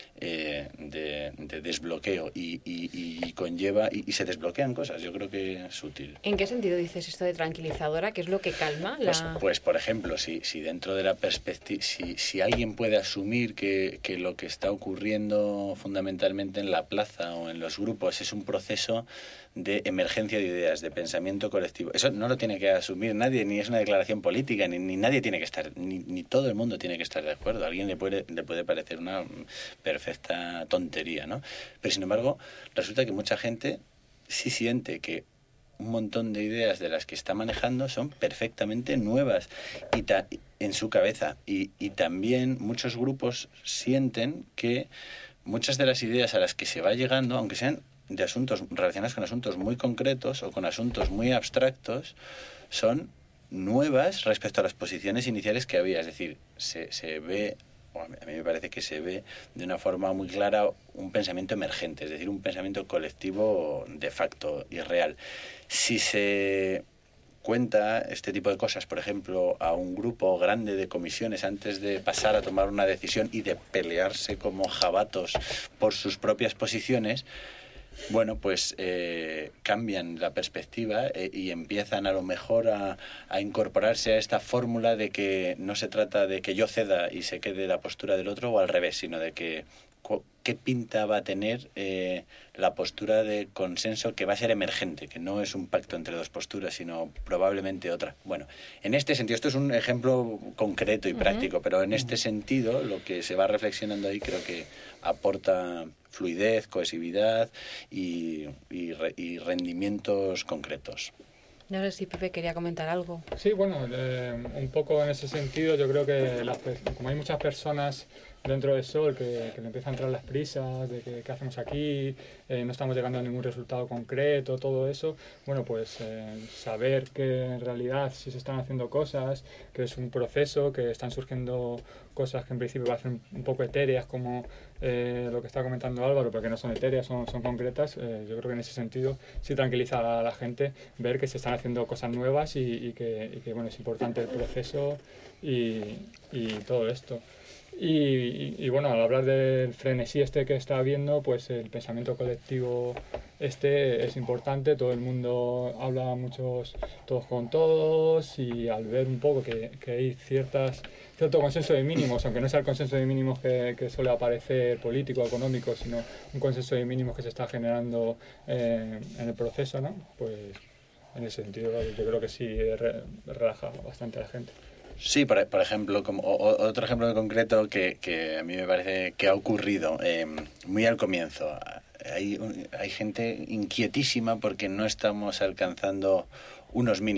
Eh, de, de desbloqueo y, y, y conlleva y, y se desbloquean cosas. Yo creo que es útil. ¿En qué sentido dices esto de tranquilizadora? ¿Qué es lo que calma? La... Pues, pues por ejemplo, si, si dentro de la perspectiva, si, si alguien puede asumir que, que lo que está ocurriendo fundamentalmente en la plaza o en los grupos es un proceso de emergencia de ideas, de pensamiento colectivo, eso no lo tiene que asumir nadie, ni es una declaración política, ni, ni nadie tiene que estar, ni, ni todo el mundo tiene que estar de acuerdo. A alguien le puede, le puede parecer una perfecta tontería, ¿no? Pero sin embargo, resulta que mucha gente sí siente que un montón de ideas de las que está manejando son perfectamente nuevas y ta- en su cabeza. Y, y también muchos grupos sienten que muchas de las ideas a las que se va llegando, aunque sean de asuntos relacionados con asuntos muy concretos o con asuntos muy abstractos, son nuevas respecto a las posiciones iniciales que había. Es decir, se, se ve, o a mí me parece que se ve de una forma muy clara un pensamiento emergente, es decir, un pensamiento colectivo de facto y real. Si se cuenta este tipo de cosas, por ejemplo, a un grupo grande de comisiones antes de pasar a tomar una decisión y de pelearse como jabatos por sus propias posiciones, bueno, pues eh, cambian la perspectiva eh, y empiezan a lo mejor a, a incorporarse a esta fórmula de que no se trata de que yo ceda y se quede la postura del otro o al revés, sino de que qué pinta va a tener eh, la postura de consenso que va a ser emergente, que no es un pacto entre dos posturas, sino probablemente otra. Bueno, en este sentido, esto es un ejemplo concreto y uh-huh. práctico, pero en este sentido, lo que se va reflexionando ahí creo que aporta fluidez, cohesividad y, y, re, y rendimientos concretos. No sé si Pepe quería comentar algo. Sí, bueno, eh, un poco en ese sentido yo creo que las, como hay muchas personas dentro del Sol que, que le empiezan a entrar las prisas de que qué hacemos aquí, eh, no estamos llegando a ningún resultado concreto, todo eso, bueno, pues eh, saber que en realidad sí se están haciendo cosas, que es un proceso, que están surgiendo cosas que en principio van a ser un, un poco etéreas como eh, lo que está comentando Álvaro, pero que no son etéreas, son, son concretas. Eh, yo creo que en ese sentido sí tranquiliza a la gente ver que se están haciendo cosas nuevas y, y, que, y que bueno, es importante el proceso y, y todo esto. Y, y, y bueno, al hablar del frenesí este que está habiendo, pues el pensamiento colectivo este es importante, todo el mundo habla muchos, todos con todos, y al ver un poco que, que hay ciertas, cierto consenso de mínimos, aunque no sea el consenso de mínimos que, que suele aparecer político o económico, sino un consenso de mínimos que se está generando eh, en el proceso, ¿no? Pues en ese sentido yo creo que sí re, relaja bastante a la gente. Sí, por, por ejemplo, como o, otro ejemplo en concreto que, que a mí me parece que ha ocurrido eh, muy al comienzo. Hay, hay gente inquietísima porque no estamos alcanzando unos mínimos.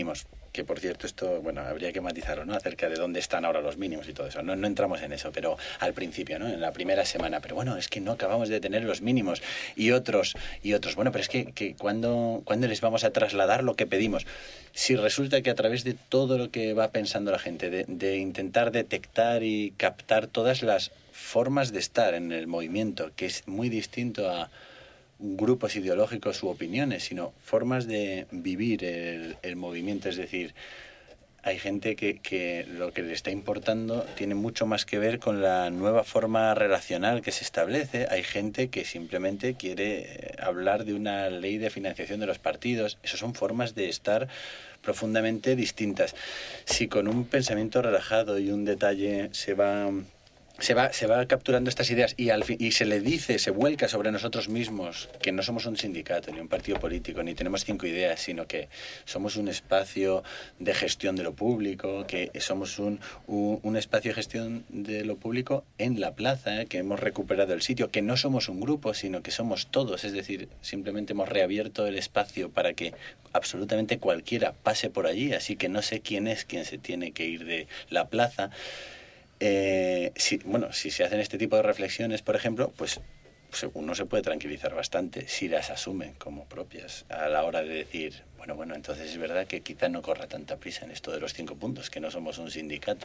que por cierto esto, bueno, habría que matizarlo, ¿no? Acerca de dónde están ahora los mínimos y todo eso. No, no entramos en eso, pero al principio, ¿no? En la primera semana. Pero bueno, es que no acabamos de tener los mínimos. Y otros, y otros. Bueno, pero es que, que ¿cuándo, ¿cuándo les vamos a trasladar lo que pedimos? Si resulta que a través de todo lo que va pensando la gente, de, de intentar detectar y captar todas las formas de estar en el movimiento, que es muy distinto a grupos ideológicos u opiniones, sino formas de vivir el, el movimiento. Es decir, hay gente que, que lo que le está importando tiene mucho más que ver con la nueva forma relacional que se establece. Hay gente que simplemente quiere hablar de una ley de financiación de los partidos. Esas son formas de estar profundamente distintas. Si con un pensamiento relajado y un detalle se va... Se va, se va capturando estas ideas y, al fin, y se le dice, se vuelca sobre nosotros mismos que no somos un sindicato, ni un partido político, ni tenemos cinco ideas, sino que somos un espacio de gestión de lo público, que somos un, un, un espacio de gestión de lo público en la plaza, ¿eh? Que hemos recuperado el sitio, que no somos un grupo, sino que somos todos. Es decir, simplemente hemos reabierto el espacio para que absolutamente cualquiera pase por allí, así que no sé quién es quien se tiene que ir de la plaza. Eh, si, bueno, si se hacen este tipo de reflexiones, por ejemplo, pues, pues uno se puede tranquilizar bastante si las asume como propias a la hora de decir, bueno, bueno, entonces es verdad que quizá no corra tanta prisa en esto de los cinco puntos, que no somos un sindicato.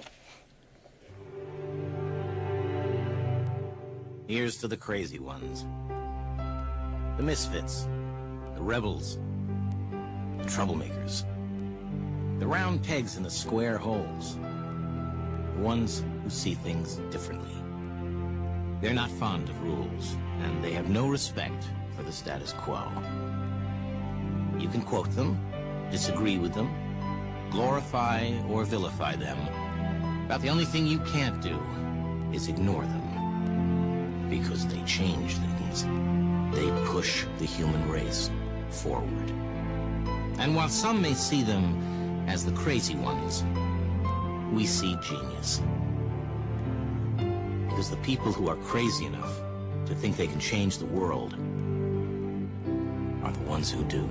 Here's to the crazy ones, the misfits, the rebels, the troublemakers, the round pegs in the square holes. The ones who see things differently. They're not fond of rules, and they have no respect for the status quo. You can quote them, disagree with them, glorify or vilify them, but the only thing you can't do is ignore them, because they change things. They push the human race forward. And while some may see them as the crazy ones, we see genius. Because the people who are crazy enough to think they can change the world are the ones who do.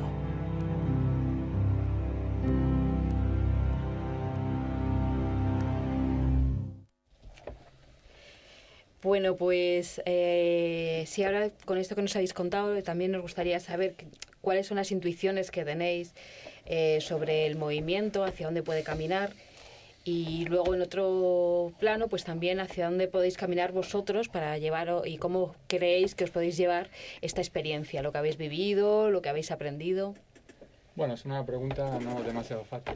Bueno, pues eh, si ahora con esto que nos habéis contado también nos gustaría saber cuáles son las intuiciones que tenéis eh, sobre el movimiento, hacia dónde puede caminar. Y luego en otro plano, pues también hacia dónde podéis caminar vosotros para llevar y cómo creéis que os podéis llevar esta experiencia, lo que habéis vivido, lo que habéis aprendido. Bueno, es una pregunta no demasiado fácil.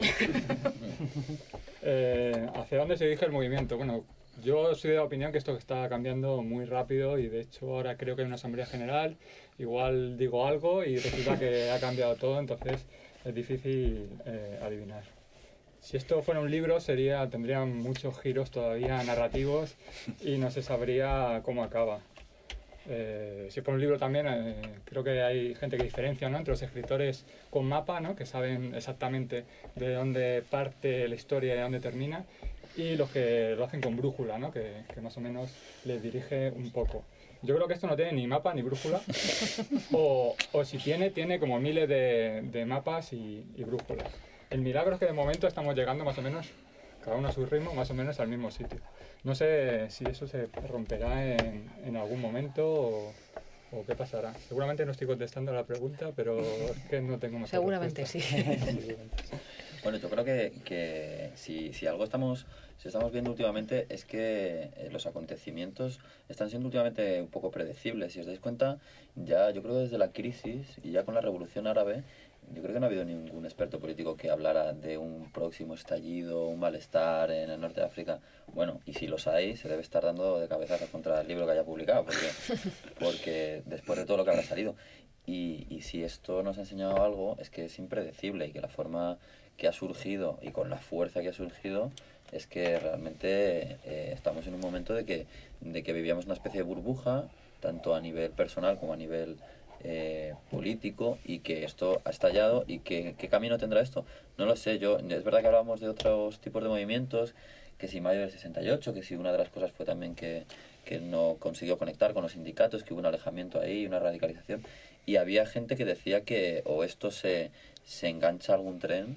eh, ¿Hacia dónde se dirige el movimiento? Bueno, yo soy de la opinión que esto está cambiando muy rápido y de hecho ahora creo que hay una asamblea general, igual digo algo y resulta que ha cambiado todo, entonces es difícil eh, adivinar. Si esto fuera un libro, sería, tendría muchos giros todavía narrativos y no se sabría cómo acaba. Eh, si fuera un libro también, eh, creo que hay gente que diferencia, ¿no?, entre los escritores con mapa, ¿no?, que saben exactamente de dónde parte la historia y de dónde termina, y los que lo hacen con brújula, ¿no?, que, que más o menos les dirige un poco. Yo creo que esto no tiene ni mapa ni brújula, o, o si tiene, tiene como miles de, de mapas y, y brújulas. El milagro es que de momento estamos llegando más o menos, cada uno a su ritmo, más o menos al mismo sitio. No sé si eso se romperá en, en algún momento o, o qué pasará. Seguramente no estoy contestando a la pregunta, pero es que no tengo más Seguramente sí. Seguramente sí. Bueno, yo creo que, que si, si algo estamos, si estamos viendo últimamente es que eh, los acontecimientos están siendo últimamente un poco predecibles. Si os dais cuenta, ya yo creo que desde la crisis y ya con la Revolución Árabe, yo creo que no ha habido ningún experto político que hablara de un próximo estallido, un malestar en el norte de África. Bueno, y si los hay, se debe estar dando de cabezazos contra el libro que haya publicado, porque, porque después de todo lo que habrá salido. Y, y si esto nos ha enseñado algo, es que es impredecible y que la forma que ha surgido y con la fuerza que ha surgido es que realmente eh, estamos en un momento de que, de que vivíamos una especie de burbuja, tanto a nivel personal como a nivel Eh, político, y que esto ha estallado. ¿Y que, qué camino tendrá esto? No lo sé. Yo, es verdad que hablábamos de otros tipos de movimientos, que si mayo del sesenta y ocho, que si una de las cosas fue también que, que no consiguió conectar con los sindicatos, que hubo un alejamiento ahí, una radicalización, y había gente que decía que o esto se, se engancha a algún tren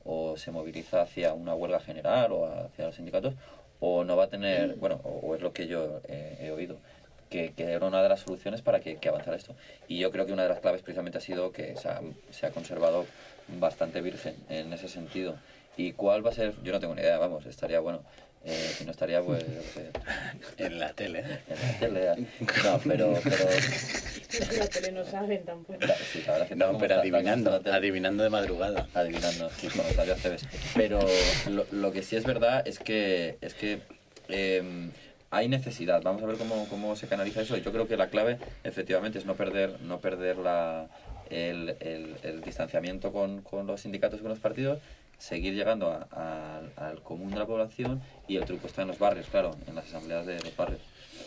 o se moviliza hacia una huelga general o hacia los sindicatos, o no va a tener, bueno, o, o es lo que yo eh, he oído, que, que era una de las soluciones para que, que avanzara esto. Y yo creo que una de las claves precisamente ha sido que se ha, se ha conservado bastante virgen en ese sentido. ¿Y cuál va a ser? Yo no tengo ni idea, vamos, estaría bueno. Eh, si no estaría, pues... Eh, en la tele. En la tele. No, pero... pero... En la tele no saben tampoco. Sí, la verdad que no, pero adivinando, adivinando de madrugada. Adivinando, sí, bueno, Radio C B. Pero lo, lo que sí es verdad es que... Es que eh, hay necesidad. Vamos a ver cómo, cómo se canaliza eso. Y yo creo que la clave, efectivamente, es no perder, no perder la, el, el, el distanciamiento con, con los sindicatos y con los partidos, seguir llegando a, a, al común de la población, y el truco está en los barrios, claro, en las asambleas de los barrios.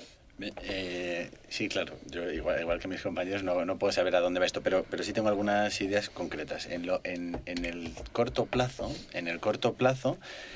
Eh, sí, claro, yo igual, igual que mis compañeros no, no puedo saber a dónde va esto, pero, pero sí tengo algunas ideas concretas. En, lo, en, en el corto plazo, en el corto plazo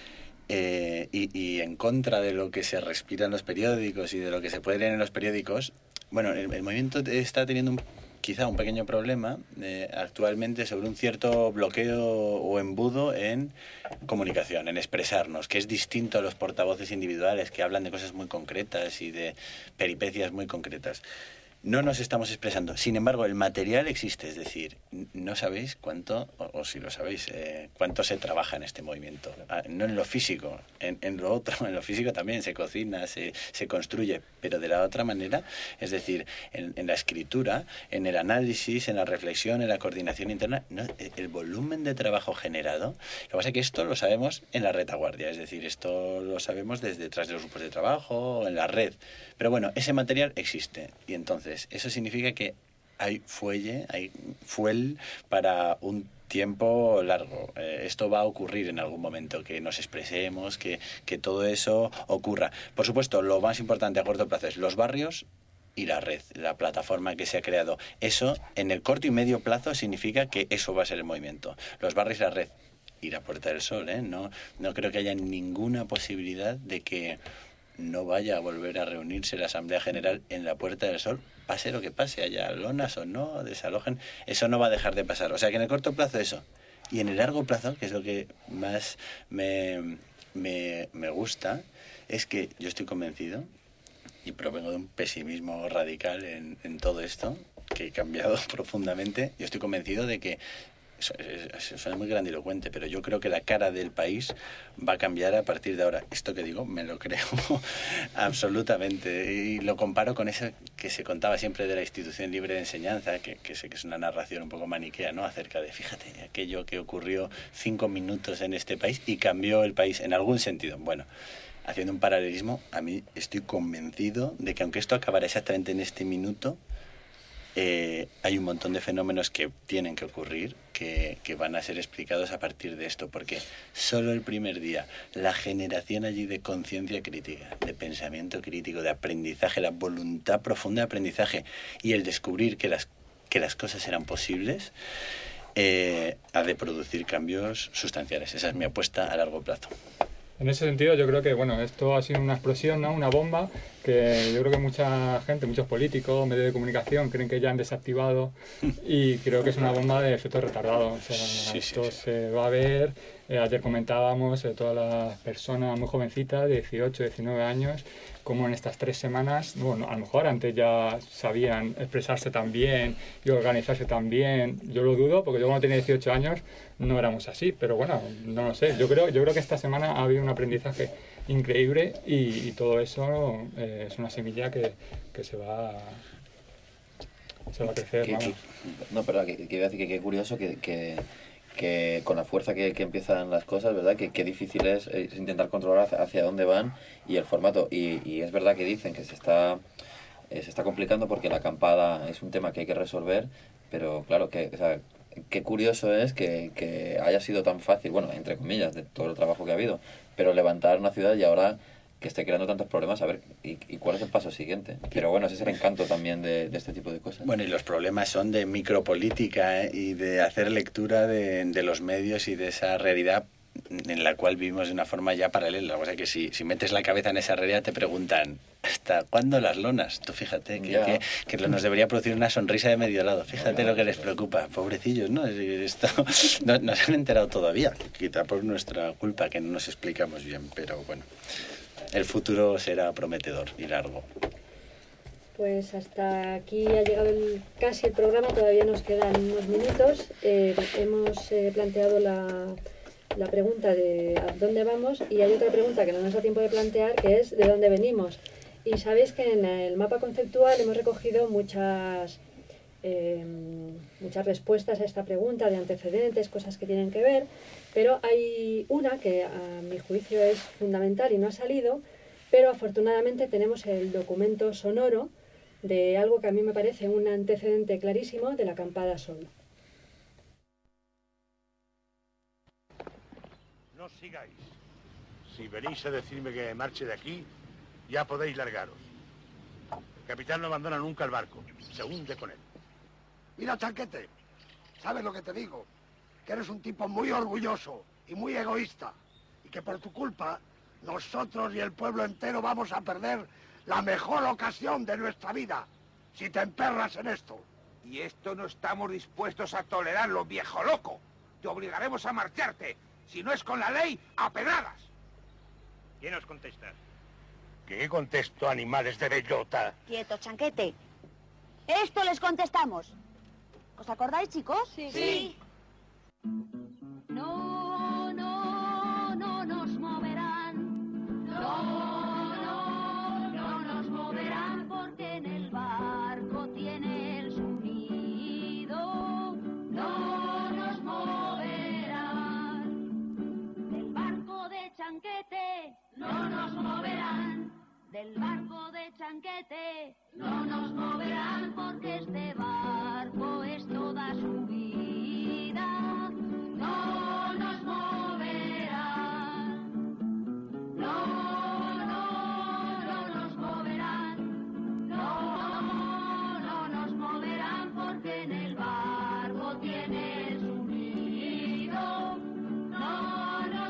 eh, y, y en contra de lo que se respira en los periódicos y de lo que se puede leer en los periódicos, bueno, el, el movimiento está teniendo un quizá un pequeño problema eh, actualmente sobre un cierto bloqueo o embudo en comunicación, en expresarnos, que es distinto a los portavoces individuales que hablan de cosas muy concretas y de peripecias muy concretas. No nos estamos expresando. Sin embargo, el material existe, es decir, no sabéis cuánto, o, o si lo sabéis, eh, cuánto se trabaja en este movimiento. Ah, no en lo físico, en, en lo otro, en lo físico también se cocina, se, se construye, pero de la otra manera, es decir, en, en la escritura, en el análisis, en la reflexión, en la coordinación interna, no, el volumen de trabajo generado. Lo que pasa es que esto lo sabemos en la retaguardia, es decir, esto lo sabemos desde detrás de los grupos de trabajo, en la red. Pero bueno, ese material existe, y entonces eso significa que hay fuelle, hay fuel para un tiempo largo. Eh, esto va a ocurrir en algún momento, que nos expresemos, que, que todo eso ocurra. Por supuesto, lo más importante a corto plazo es los barrios y la red, la plataforma que se ha creado. Eso, en el corto y medio plazo, significa que eso va a ser el movimiento. Los barrios y la red. Y la Puerta del Sol, ¿eh? No, no creo que haya ninguna posibilidad de que no vaya a volver a reunirse la Asamblea General en la Puerta del Sol, pase lo que pase, haya lonas o no, desalojen, eso no va a dejar de pasar. O sea que en el corto plazo eso, y en el largo plazo, que es lo que más me, me, me gusta, es que yo estoy convencido, y provengo de un pesimismo radical en, en todo esto, que he cambiado profundamente, yo estoy convencido de que suena muy grandilocuente, pero yo creo que la cara del país va a cambiar a partir de ahora. Esto que digo, me lo creo absolutamente, y lo comparo con eso que se contaba siempre de la institución libre de enseñanza, que, que sé que es una narración un poco maniquea, ¿no? Acerca de, fíjate, aquello que ocurrió cinco minutos en este país y cambió el país en algún sentido. Bueno, haciendo un paralelismo, a mí estoy convencido de que aunque esto acabara exactamente en este minuto, Eh, hay un montón de fenómenos que tienen que ocurrir, que, que van a ser explicados a partir de esto, porque solo el primer día, la generación allí de conciencia crítica, de pensamiento crítico, de aprendizaje, la voluntad profunda de aprendizaje y el descubrir que las, que las cosas eran posibles, eh, ha de producir cambios sustanciales. Esa es mi apuesta a largo plazo. En ese sentido, yo creo que bueno, esto ha sido una explosión, ¿no? Una bomba que yo creo que mucha gente, muchos políticos, medios de comunicación creen que ya han desactivado, y creo que es una bomba de efecto retardado. O sea, sí, esto sí, sí. se va a ver. Eh, ayer comentábamos eh, todas las personas muy jovencitas, de dieciocho, diecinueve años, como en estas tres semanas, bueno, a lo mejor antes ya sabían expresarse tan bien y organizarse tan bien. Yo lo dudo, porque yo cuando tenía dieciocho años no éramos así, pero bueno, no lo sé. Yo creo, yo creo que esta semana ha habido un aprendizaje increíble, y, y todo eso eh, es una semilla que, que se va a, se va a crecer. Que, que, no, pero que, que iba a decir que qué curioso que, que, que con la fuerza que, que empiezan las cosas, ¿verdad? Que qué difícil es, es intentar controlar hacia, hacia dónde van y el formato. Y, y es verdad que dicen que se está, eh, se está complicando porque la acampada es un tema que hay que resolver, pero claro, que, o sea, qué curioso es que, que haya sido tan fácil, bueno, entre comillas, de todo el trabajo que ha habido, pero levantar una ciudad y ahora que esté creando tantos problemas, a ver, ¿y, y cuál es el paso siguiente? Pero bueno, ese es el encanto también de, de este tipo de cosas. Bueno, y los problemas son de micropolítica, ¿eh? Y de hacer lectura de, de los medios y de esa realidad en la cual vivimos de una forma ya paralela. O sea que si, si metes la cabeza en esa realidad te preguntan, ¿hasta cuándo las lonas? Tú fíjate que, que, que nos debería producir una sonrisa de medio lado. Fíjate lo que les preocupa. Pobrecillos, ¿no? Esto no, no se han enterado todavía. Quizá por nuestra culpa que no nos explicamos bien, pero bueno, el futuro será prometedor y largo. Pues hasta aquí ha llegado el, casi el programa, todavía nos quedan unos minutos. Eh, hemos eh, planteado la, la pregunta de ¿a dónde vamos? Y hay otra pregunta que no nos da tiempo de plantear, que es ¿de dónde venimos? Y sabéis que en el mapa conceptual hemos recogido muchas, eh, muchas respuestas a esta pregunta de antecedentes, cosas que tienen que ver, pero hay una que a mi juicio es fundamental y no ha salido, pero afortunadamente tenemos el documento sonoro de algo que a mí me parece un antecedente clarísimo de la acampada Sol. No sigáis. Si venís a decirme que marche de aquí, ya podéis largaros. El capitán no abandona nunca el barco, se hunde con él. Mira, Chanquete, ¿sabes lo que te digo? Que eres un tipo muy orgulloso y muy egoísta, y que por tu culpa nosotros y el pueblo entero vamos a perder la mejor ocasión de nuestra vida, si te emperras en esto. Y esto no estamos dispuestos a tolerarlo, viejo loco. Te obligaremos a marcharte. Si no es con la ley, a pedradas. ¿Quién os contesta? ¿Qué contesto, animales de bellota? Quieto, Chanquete. Esto les contestamos. ¿Os acordáis, chicos? Sí. Sí. No, no, no nos moverán. No, no, no nos moverán porque en el barco tiene el sonido. No nos moverán. Del barco de Chanquete no nos moverán. Del barco de Chanquete no nos moverán porque este barco es toda su vida. No nos moverán. No, no, no nos moverán. No, no nos moverán porque en el barco tiene su nido. No nos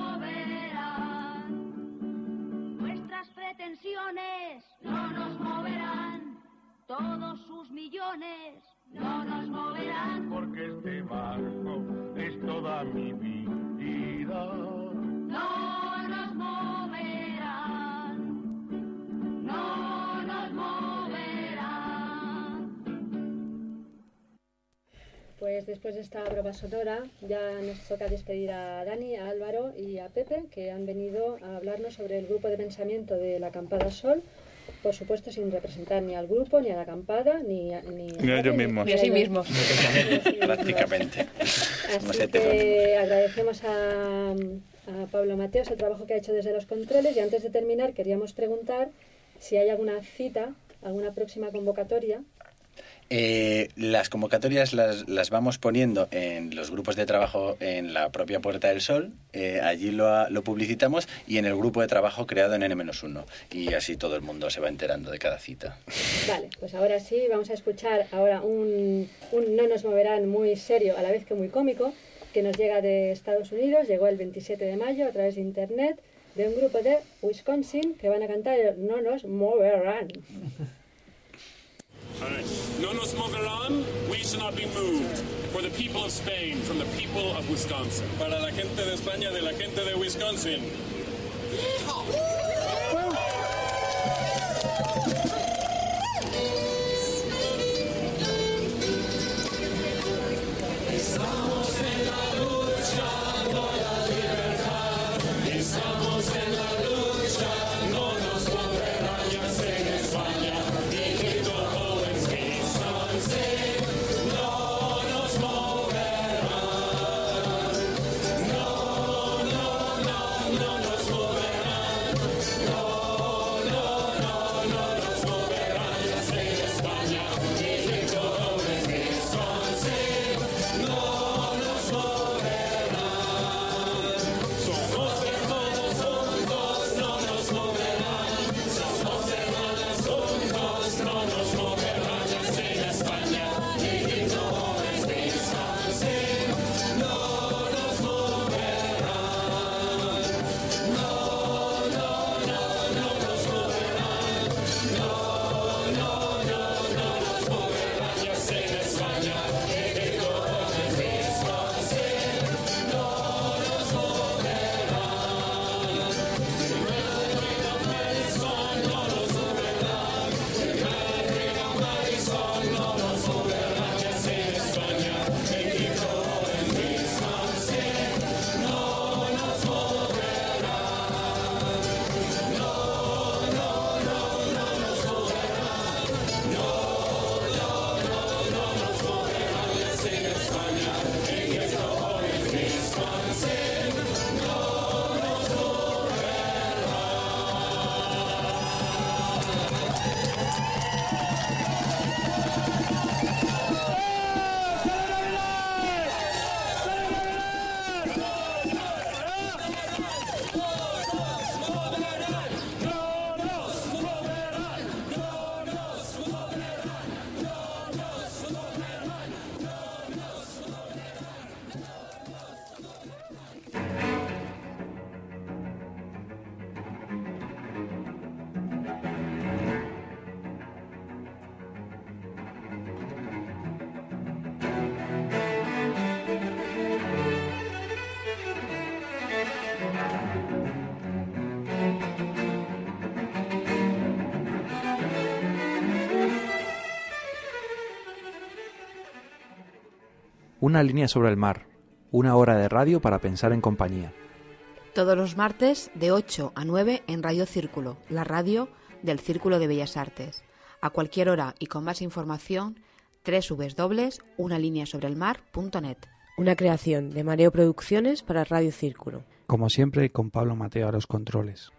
moverán. Nuestras pretensiones no nos moverán. Todos sus millones no nos moverán. Porque este barco es toda mi vida. No nos moverán. No nos moverán. Pues después de esta prueba sonora ya nos toca despedir a Dani, a Álvaro y a Pepe, que han venido a hablarnos sobre el grupo de pensamiento de la acampada Sol. Por supuesto, sin representar ni al grupo, ni a la acampada, ni a, ni ni a ellos mismos. Ni a sí mismos. Prácticamente. Así que agradecemos a, a Pablo Mateos el trabajo que ha hecho desde los controles y antes de terminar queríamos preguntar si hay alguna cita, alguna próxima convocatoria. Eh, las convocatorias las, las vamos poniendo en los grupos de trabajo en la propia Puerta del Sol, eh, allí lo, lo publicitamos y en el grupo de trabajo creado en ene menos uno y así todo el mundo se va enterando de cada cita. Vale, pues ahora sí, vamos a escuchar ahora un, un No nos moverán muy serio a la vez que muy cómico que nos llega de Estados Unidos, llegó el veintisiete de mayo a través de internet de un grupo de Wisconsin que van a cantar el No nos moverán. All right. No nos moverán, we shall not be moved. For the people of Spain, from the people of Wisconsin. Para la gente de España, de la gente de Wisconsin. Estamos en la lucha por la libertad. Estamos en la lucha, no nos moverán ya sea en España. No, no, no, no nos moverán. Una línea sobre el mar, una hora de radio para pensar en compañía. Todos los martes de ocho a nueve en Radio Círculo, la radio del Círculo de Bellas Artes. A cualquier hora y con más información, doble u doble u doble u punto una línea sobre el mar punto net. Una creación de Mareo Producciones para Radio Círculo. Como siempre, con Pablo Mateo a los controles.